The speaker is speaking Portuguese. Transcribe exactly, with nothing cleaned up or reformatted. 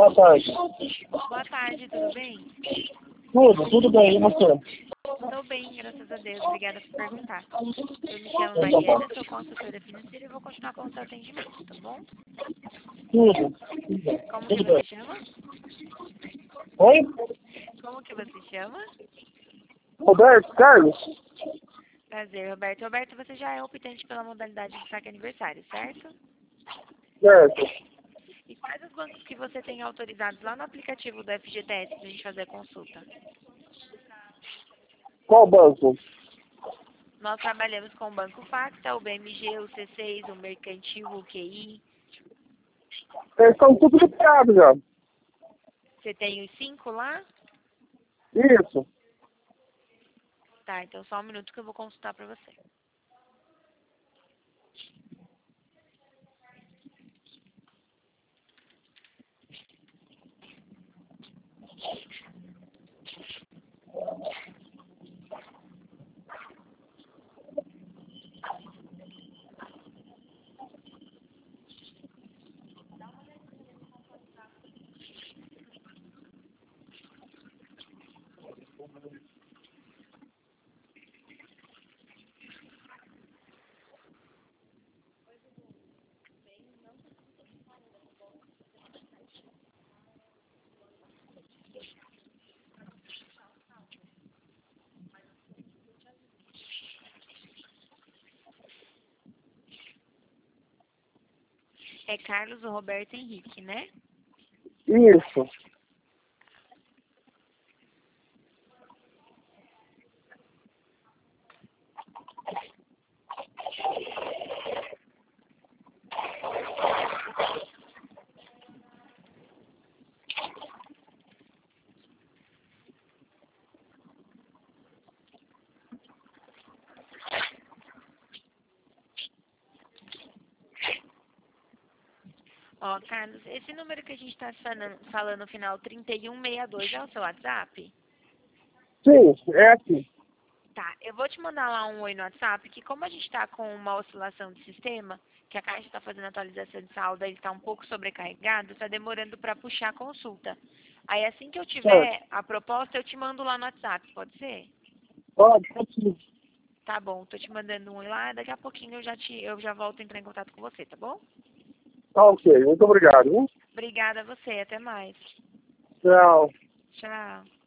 Boa tarde. Boa tarde, tudo bem? Tudo, tudo bem, e você? Estou bem, graças a Deus. Obrigada por perguntar. Eu me chamo Mariana, sou consultora financeira e vou continuar com o seu atendimento, tá bom? Tudo. Como que Tudo você bem. chama? Oi? Como que você chama? Roberto, Carlos? Prazer, Roberto. Roberto, você já é optante pela modalidade de saque aniversário, certo? Certo. E quais os bancos que você tem autorizados lá no aplicativo do F G T S para a gente fazer a consulta? Qual banco? Nós trabalhamos com o Banco Facta, o B M G, o C seis, o Mercantil, o Q I. Eles estão tudo liberados já. Você tem os cinco lá? Isso. Tá, então só um minuto que eu vou consultar para você. É Carlos Roberto Henrique, né? Isso. Ó, Carlos, esse número que a gente está falando no final, trinta e um sessenta e dois, é o seu WhatsApp? Sim, é aqui. Tá, eu vou te mandar lá um oi no WhatsApp, que como a gente está com uma oscilação de sistema, que a Caixa está fazendo atualização de saldo, ele está um pouco sobrecarregado, está demorando para puxar a consulta. Aí assim que eu Certo. tiver a proposta, eu te mando lá no WhatsApp, pode ser? Pode, pode sim. Tá bom, tô te mandando um oi lá, daqui a pouquinho eu já, te, eu já volto a entrar em contato com você, tá bom? Tá ok, muito obrigado. Hein? Obrigada a você, até mais. Tchau. Tchau.